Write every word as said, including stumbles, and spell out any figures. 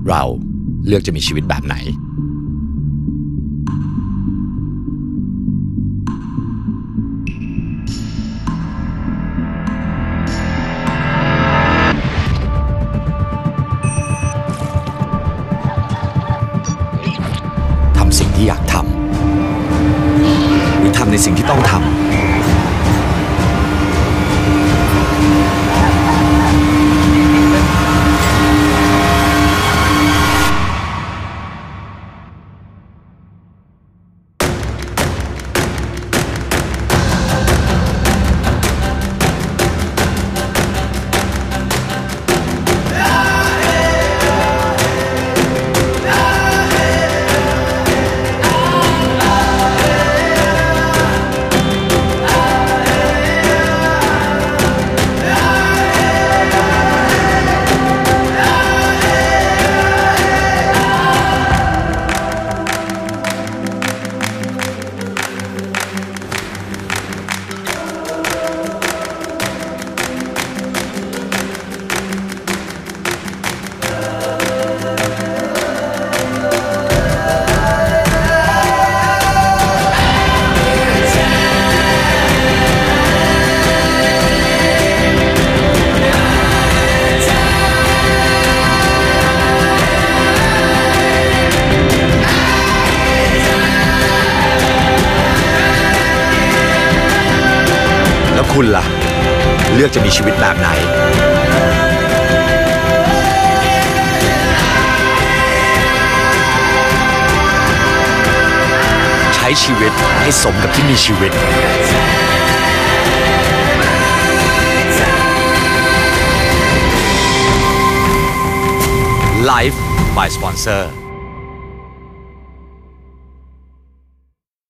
เราเลือกจะมีชีวิตแบบไหนทำสิ่งที่อยากทำหรือทำในสิ่งที่ต้องทำคุณล่ะเลือกจะมีชีวิตแบบไหนใช้ชีวิตให้สมกับที่มีชีวิต Life by Sponsor